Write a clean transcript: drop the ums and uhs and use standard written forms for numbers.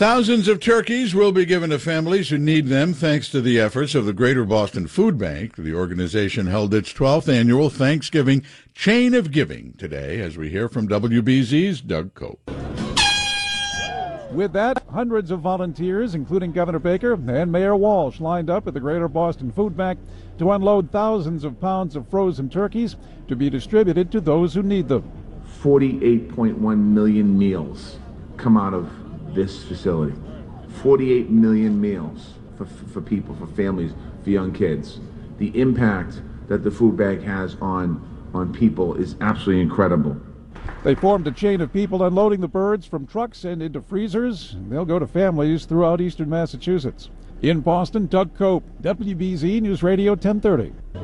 Thousands of turkeys will be given to families who need them thanks to the efforts of the Greater Boston Food Bank. The organization held its 12th annual Thanksgiving Chain of Giving today, as we hear from WBZ's Doug Cope. With that, hundreds of volunteers, including Governor Baker and Mayor Walsh, lined up at the Greater Boston Food Bank to unload thousands of pounds of frozen turkeys to be distributed to those who need them. 48.1 million meals come out of this facility. 48 million meals for people, for families, for young kids. The impact that the food bank has on people is absolutely incredible. They formed a chain of people unloading the birds from trucks and into freezers. They'll go to families throughout eastern Massachusetts. In Boston, Doug Cope, WBZ News Radio 1030.